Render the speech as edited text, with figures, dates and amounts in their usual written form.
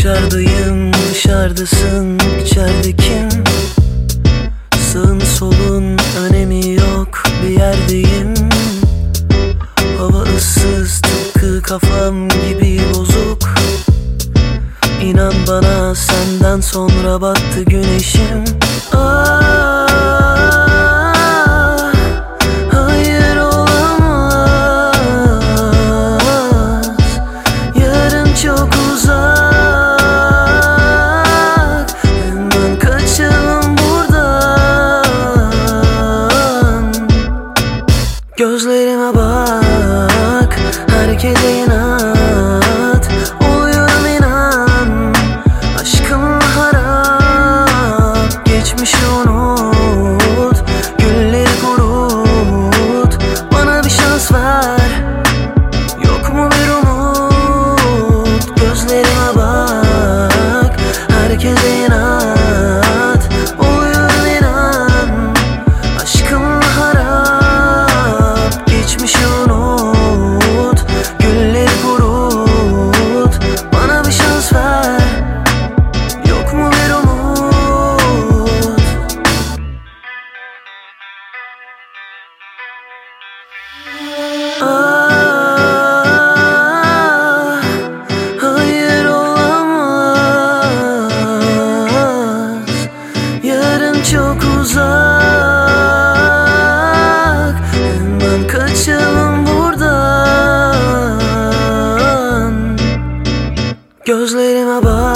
Dışarıdayım, dışarıdasın, içeride kim? Sağın solun önemi yok, bir yerdeyim. Hava ıssız, tıpkı kafam gibi bozuk. İnan bana, senden sonra battı güneşim. Hayır olamaz. Yarın çok uzak. Hemen kaçalım buradan. Gözlerime bak, harekete inat. Oluyorum inan, aşkım harap. Geçmişi unut, gülleri kurut. Bana bir şans ver, yok mu bir umut? Gözlerime bak, harekete inat. Oluyorum inan, aşkım harap. Geçmişi unut, gülleri kurut. Bana bir şans ver, yok mu bir umut? Hayır olamaz. Yarın çok uzak. Hemen kaçalım buradan. Gözlerime bak,